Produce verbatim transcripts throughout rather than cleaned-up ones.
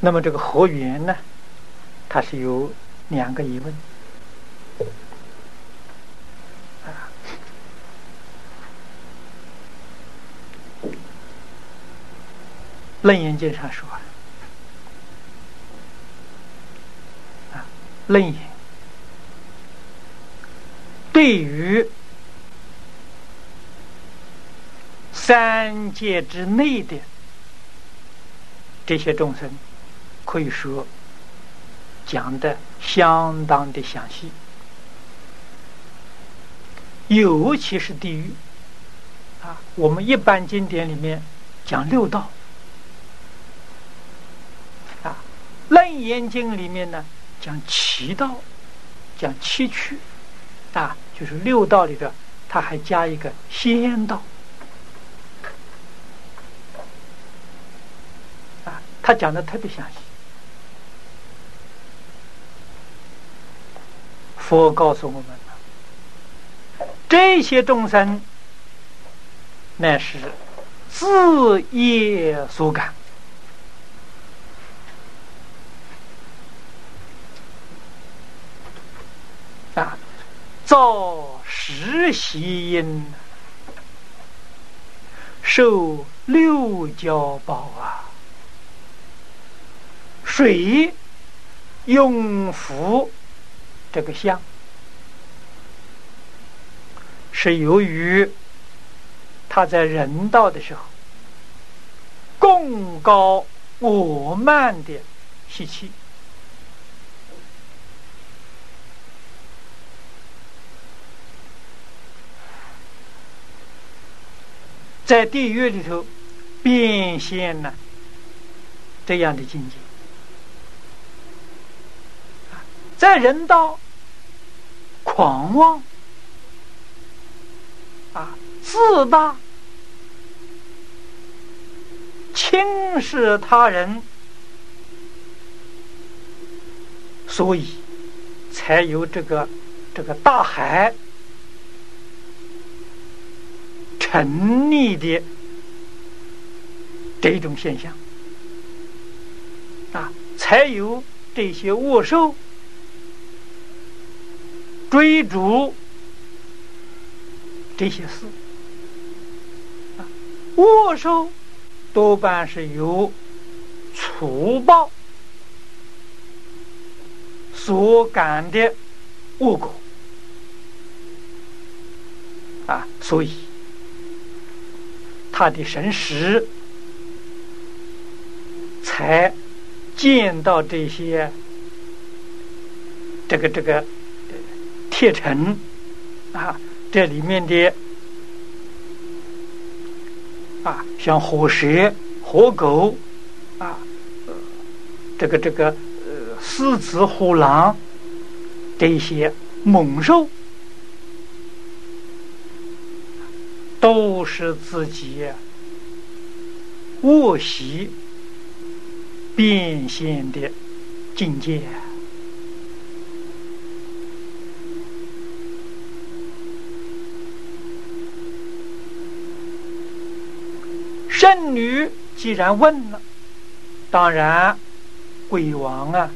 那么这个和缘呢，它是有两个疑问。啊，楞严经上说啊，楞严对于三界之内的这些众生，可以说讲的相当的详细，尤其是地狱啊。我们一般经典里面讲六道啊，楞严经里面呢讲七道，讲七趣啊，就是六道里的，它还加一个仙道啊，他讲的特别详细。佛告诉我们了，这些众生那是自业所感啊，造十习因，受六交报啊。谁用福这个相，是由于他在人道的时候贡高我慢的习气，在地狱里头变现了这样的境界。在人道狂妄啊，自大，轻视他人，所以才有这个这个大海沉溺的这种现象啊，才有这些恶兽追逐这些事啊，恶兽多半是由粗暴所感的恶果啊，所以他的神识才见到这些这个这个铁尘啊，这里面的啊，像火蛇、火狗啊，呃、这个这个呃狮子、虎狼这些猛兽，都是自己恶习变现的境界。圣女既然问了，当然鬼王啊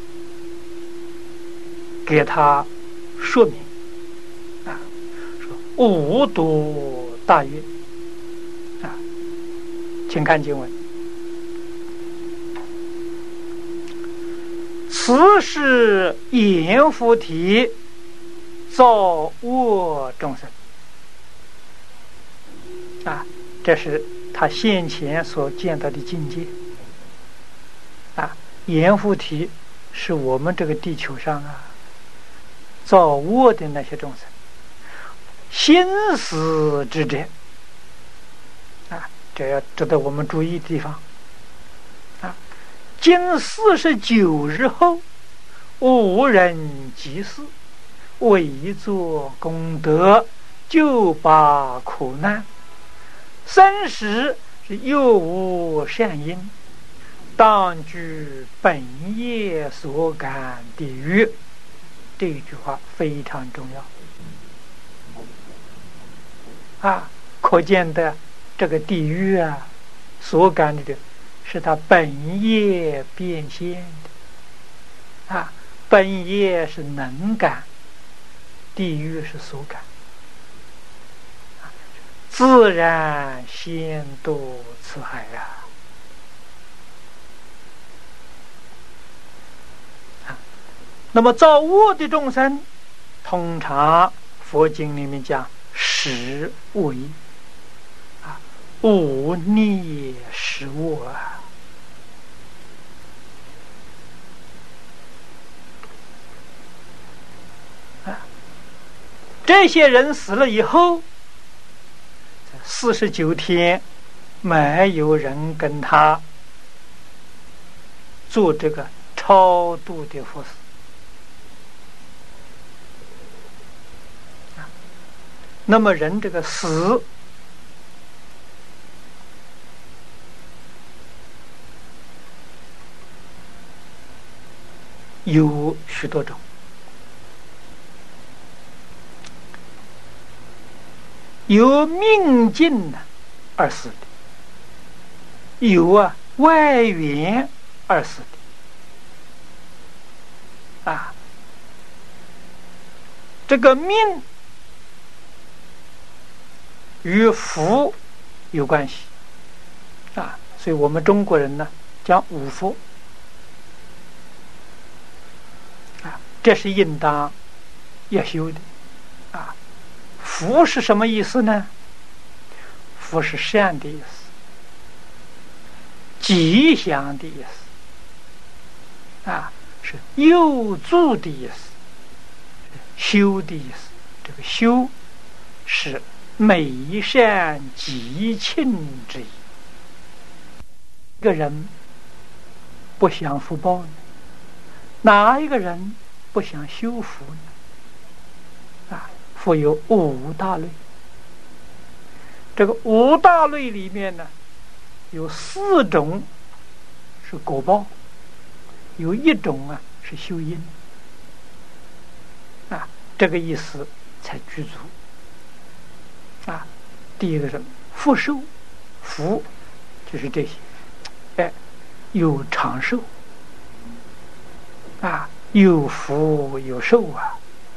给他说明啊，说无度大愿啊，请看经文：此是阎浮提造恶众生啊，这是他先前所见到的境界啊。阎浮提是我们这个地球上啊造恶的那些众生，心思之者啊，这要值得我们注意的地方啊。经四十九日后，无人及事，为作功德，救拔苦难。生时是又无善因，当具本业所感地狱。这一句话非常重要啊！可见的这个地狱啊，所感的是他本业变现的啊，本业是能感，地狱是所感，自然先堕此海啊！啊，那么造恶的众生，通常佛经里面讲十恶业啊，恶逆十恶啊。这些人死了以后，四十九天没有人跟他做这个超度的佛事。那么人这个死有许多种。有命尽而死的，有啊外缘而死的啊。这个命与福有关系啊，所以我们中国人呢讲五福啊，这是应当要修的啊。福是什么意思呢？福是善的意思，吉祥的意思啊，是佑助的意思，修的意思。这个修是美善吉庆之意。一个人不享福报呢，哪一个人不想修福呢？啊，福有五大类，这个五大类里面呢，有四种是果报，有一种啊是修因啊，这个意思才具足啊。第一个是福寿，福就是这些，哎，有长寿啊，有福有寿啊。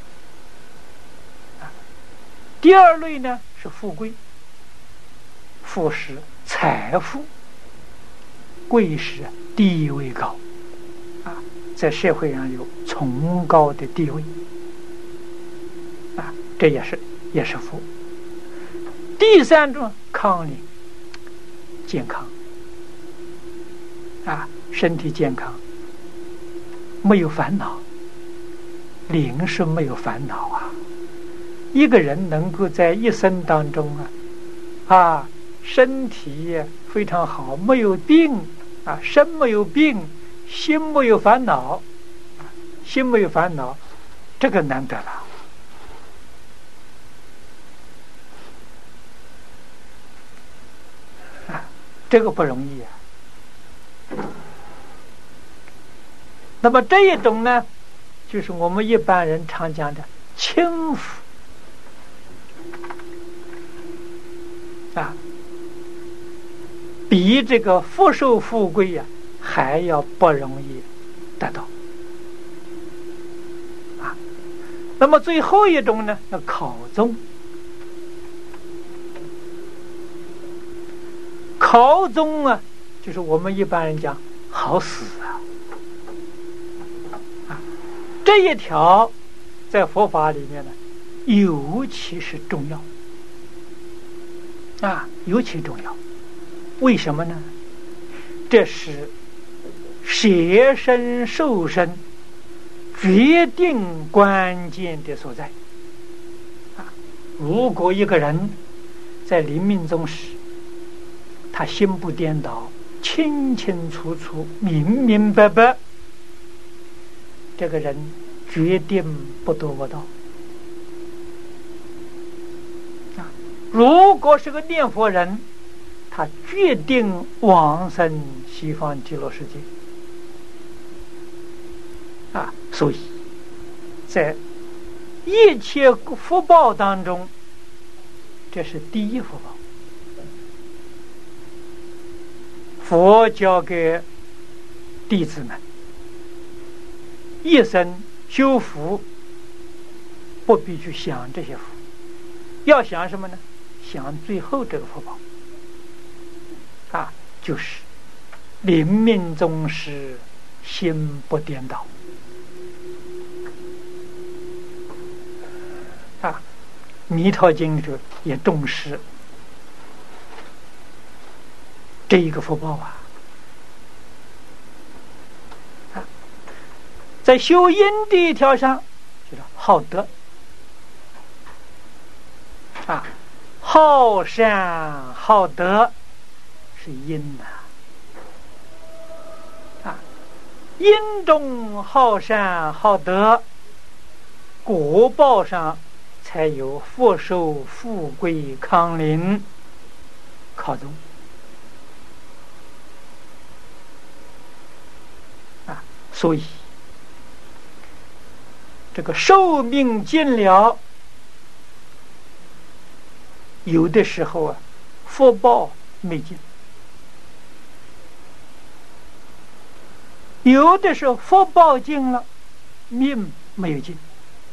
第二类呢是富贵，富是财富，贵是地位高啊，在社会上有崇高的地位啊，这也是也是福。第三种康宁，健康啊，身体健康，没有烦恼，灵是没有烦恼啊。一个人能够在一生当中啊，啊，身体非常好，没有病啊，身没有病，心没有烦恼，心没有烦恼，这个难得了啊，这个不容易啊。那么这一种呢，就是我们一般人常讲的轻福。啊，比这个福寿富贵呀、啊、还要不容易得到啊。那么最后一种呢，要考中。考中啊，就是我们一般人讲好死啊。啊，这一条在佛法里面呢，尤其是重要。啊，尤其重要，为什么呢？这是舍身受身决定关键的所在。啊，如果一个人在临命终时，他心不颠倒，清清楚楚、明明白白，这个人决定不得我道。如果是个念佛人，他决定往生西方极乐世界啊！所以，在一切福报当中，这是第一福报。 佛教给弟子们一生修福，不必去想这些福，要想什么呢？想最后这个福报啊，就是临命终时心不颠倒啊。弥陀经里头也重视这一个福报啊。啊，在修因的一条上，就是好德啊，好善好德是因呐啊，因中好善好德，果报上才有福寿富贵康宁靠宗啊。所以这个寿命尽了，有的时候啊福报没尽，有的时候福报尽了，命没有尽，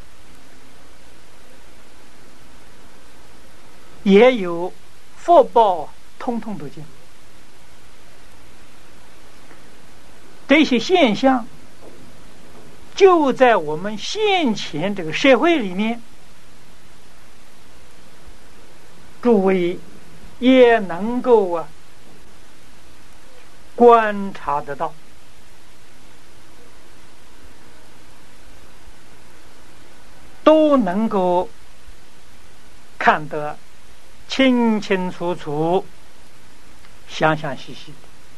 也有福报通通都尽。这些现象就在我们现前这个社会里面，诸位也能够啊观察得到，都能够看得清清楚楚、详详细细。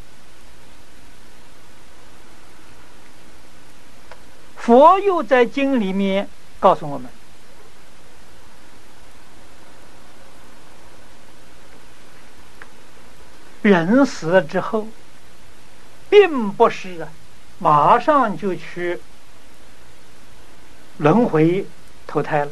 佛又在经里面告诉我们，人死了之后，并不是啊马上就去轮回投胎了。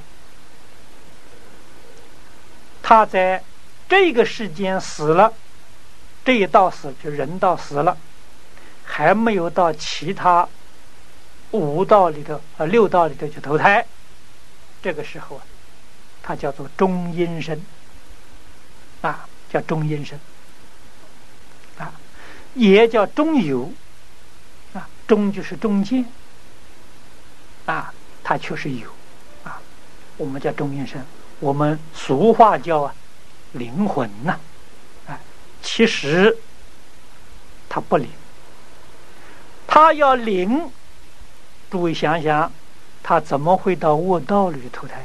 他在这个世间死了，这一道死就人道死了，还没有到其他五道里头啊六道里头去投胎，这个时候啊，它叫做中阴身啊，叫中阴身啊，也叫中有啊，中就是中间啊，它确实有啊，我们叫中阴身，我们俗话叫啊灵魂呐、啊，啊，其实它不灵，它要灵。诸位想想，他怎么会到卧道里投胎呢？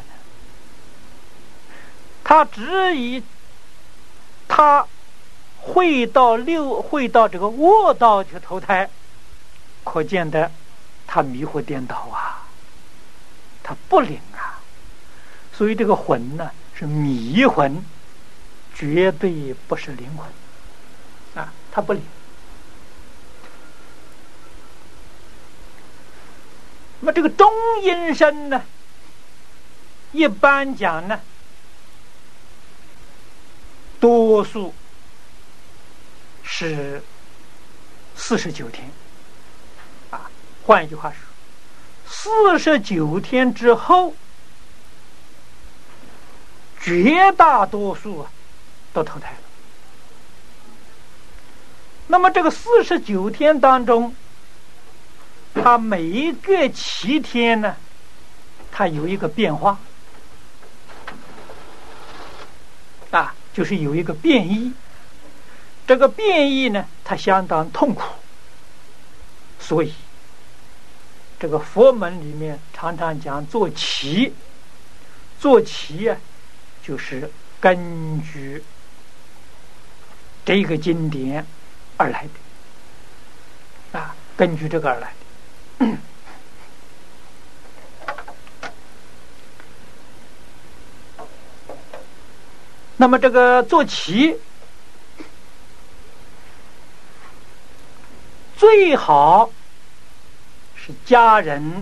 他只以他会到六会到这个卧道去投胎，可见的他迷惑颠倒啊，他不灵啊。所以这个魂呢是迷魂，绝对不是灵魂啊，他不灵。那么这个中阴身呢，一般讲呢，多数是四十九天啊。换一句话说，四十九天之后，绝大多数啊都投胎了。那么这个四十九天当中，它每一个七天呢，它有一个变化啊，就是有一个变异。这个变异呢，它相当痛苦，所以这个佛门里面常常讲坐骑，坐骑啊，就是根据这个经典而来的啊，根据这个而来的。那么这个坐骑最好是家人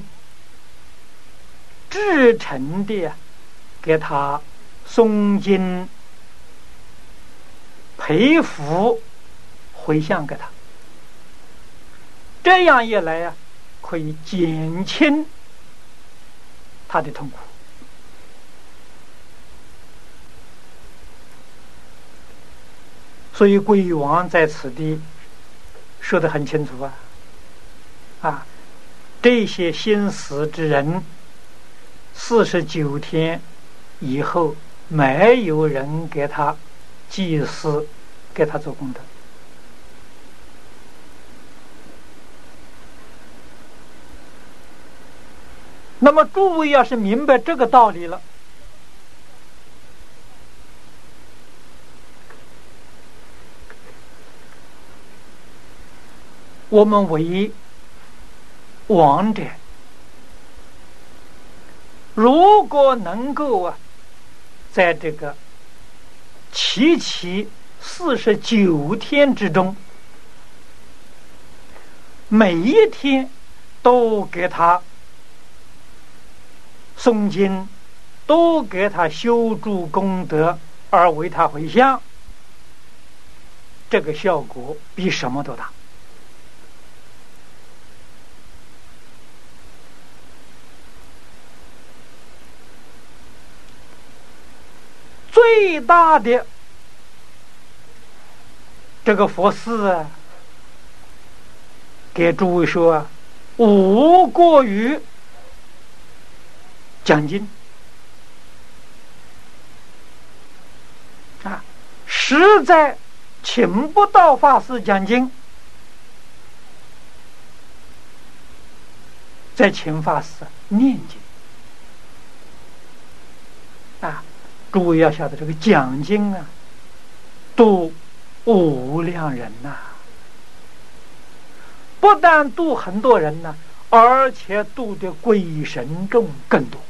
至诚的给他诵经、培福、 回向给他。这样一来呀、啊，可以减轻他的痛苦。所以鬼王在此地说得很清楚啊，啊，这些心死之人，四十九天以后没有人给他祭祀，给他做功德。那么诸位要是明白这个道理了，我们为亡者，如果能够啊，在这个七七四十九天之中，每一天都给他诵经，都给他修筑功德，而为他回向，这个效果比什么都大。最大的这个佛寺啊，给诸位说啊，无过于讲经啊，实在请不到法师讲经，再请法师念经啊。诸位要晓得，这个讲经啊，度无量人呐、啊，不但度很多人呢、啊，而且度的鬼神众更多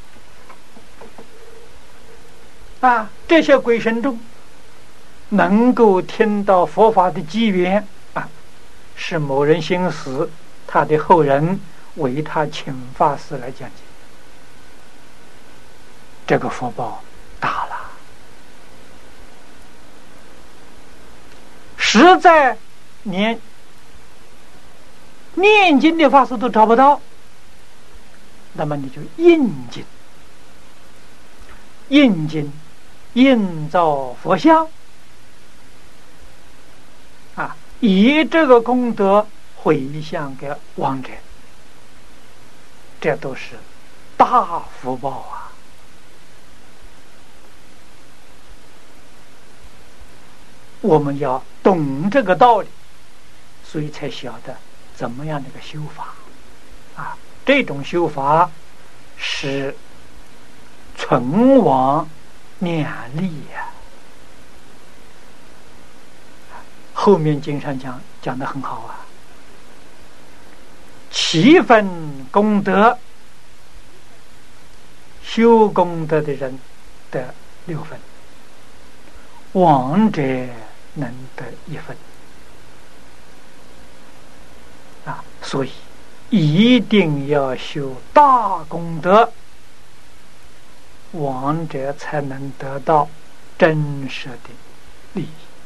啊！这些鬼神众能够听到佛法的机缘啊，是某人心死，他的后人为他请法师来讲经，这个福报大了，实在连念经的法师都找不到，那么你就印经，印经印造佛像啊，以这个功德回向给亡者，这都是大福报啊！我们要懂这个道理，所以才晓得怎么样的一个修法啊。这种修法是存亡两利呀、啊。后面经上讲讲得很好啊，七分功德，修功德的人得六分，亡者能得一分啊！所以一定要修大功德，亡者才能得到真实的利益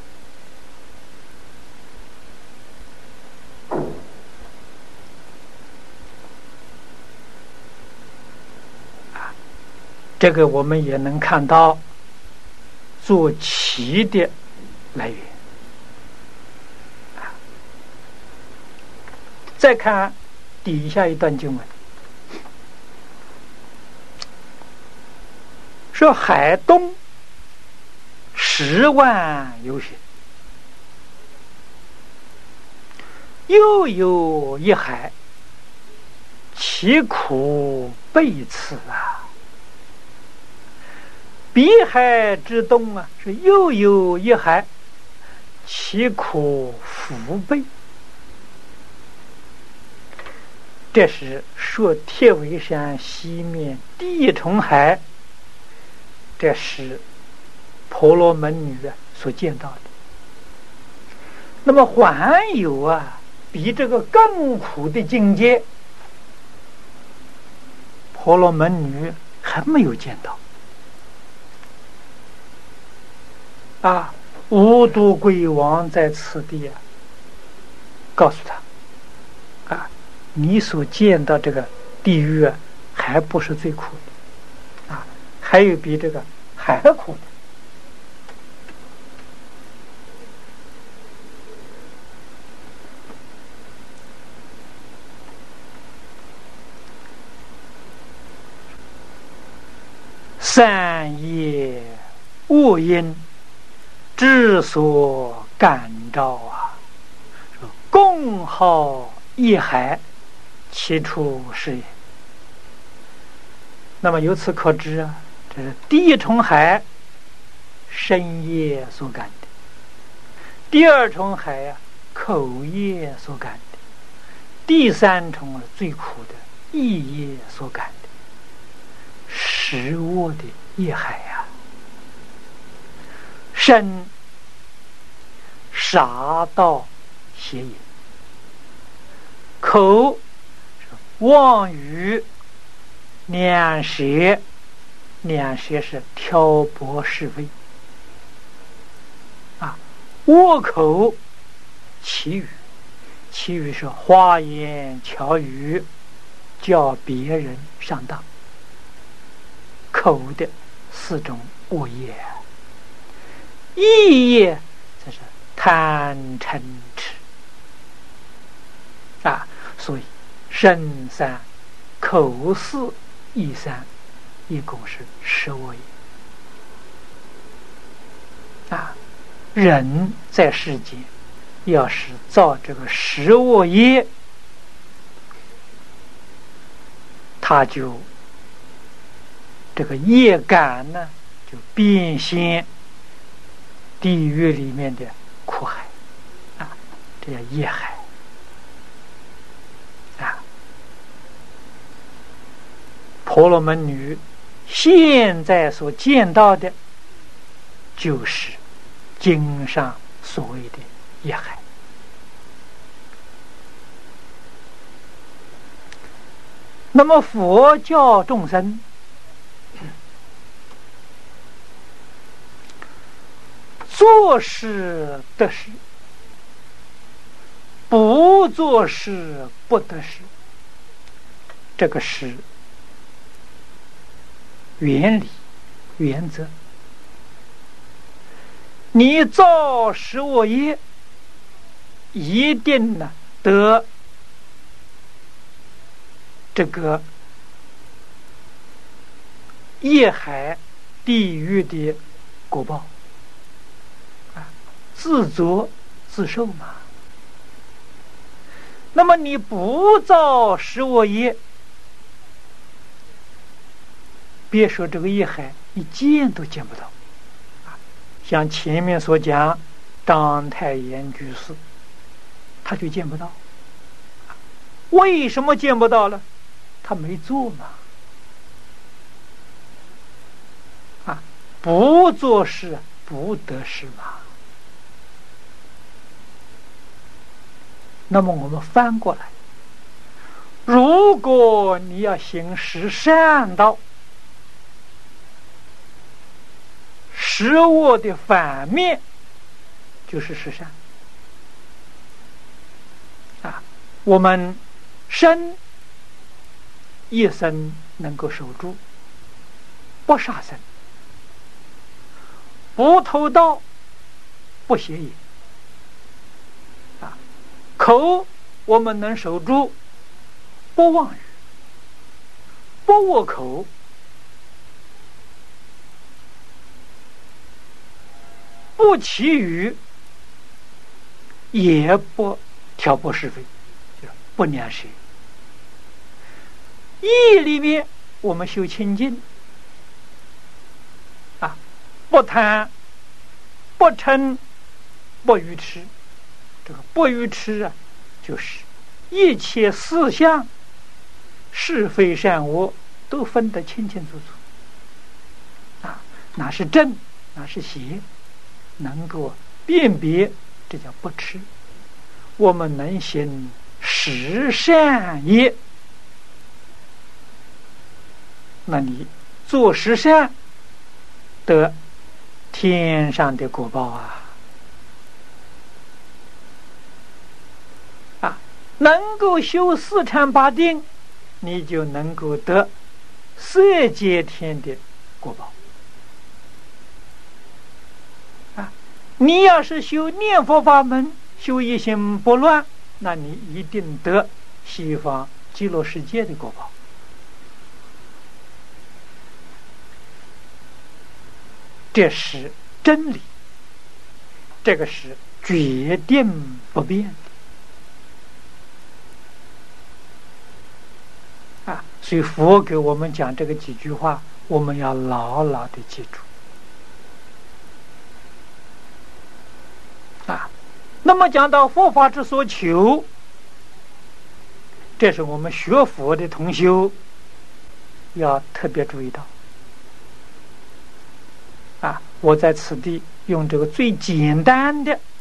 啊！这个我们也能看到做棋的来源。再看底下一段经文，说海东十万有雪，又有一海，其苦备此啊！彼海之东啊，是又有一海，其苦福备。这是说铁围山西面地重海，这是婆罗门女所见到的。那么还有啊，比这个更苦的境界，婆罗门女还没有见到啊。 无毒鬼王在此地啊，告诉他啊，你所见到这个地狱啊，还不是最苦的啊，还有比这个还苦的。三业恶因之所感召啊，共好一海，其出是也。那么由此可知啊，这是第一重海身业所感的，第二重海呀、啊、口业所感的，第三重最苦的意业所感的。食恶的业海呀、啊，身杀盗邪淫，口妄语两舌，两舌是挑拨是非啊，恶口绮语，绮语是花言巧语，叫别人上当。口的四种恶业，意业这是贪嗔痴啊，所以身三、口四、意三，一共是十恶业啊。人在世间要是造这个十恶业，他就这个业感呢，就变现地狱里面的苦海啊，这叫业海啊。婆罗门女现在所见到的，就是经上所谓的业海。那么佛教众生做事得事，不做事不得事，这个是原理原则。你造十恶业，一定呢得这个业海地狱的果报。自作自受嘛。那么你不造十恶业，别说这个业海，你见都见不到啊。像前面所讲章太炎居士，他就见不到。为什么见不到了？他没做嘛。啊，不做事不得事嘛。那么我们翻过来，如果你要行十善道，十恶的反面就是十善啊。我们身一生能够守住，不杀生，不偷盗，不邪淫。口我们能守住，不妄语，不恶口，不绮语，也不挑拨是非，就是不两舌。意里面我们修清净啊，不贪，不嗔，不愚痴。这个不愚痴啊，就是一切事项是非善恶都分得清清楚楚啊，哪是正，哪是邪，能够辨别，这叫不痴。我们能行十善业，那你做十善得天上的果报啊， 能够修四禅八定，你就能够得色界天的果报啊！你要是修念佛法门，修一心不乱，那你一定得西方极乐世界的果报。这是真理，这个是决定不变的啊！所以佛给我们讲这个几句话，我们要牢牢的记住啊。那么讲到佛法之所求，这是我们学佛的同修要特别注意到啊！我在此地用这个最简单的